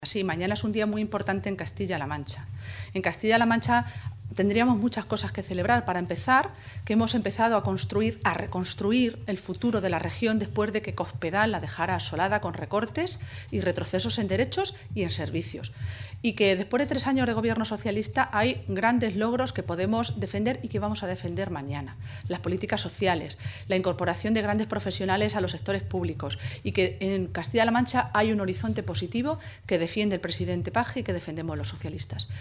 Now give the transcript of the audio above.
Sí, mañana es un día muy importante en Castilla-La Mancha. En Castilla-La Mancha tendríamos muchas cosas que celebrar. Para empezar, que hemos empezado a reconstruir el futuro de la región después de que Cospedal la dejara asolada con recortes y retrocesos en derechos y en servicios. Y que después de 3 años de gobierno socialista hay grandes logros que podemos defender y que vamos a defender mañana. Las políticas sociales, la incorporación de grandes profesionales a los sectores públicos y que en Castilla-La Mancha hay un horizonte positivo que defiende el presidente Paje y que defendemos los socialistas.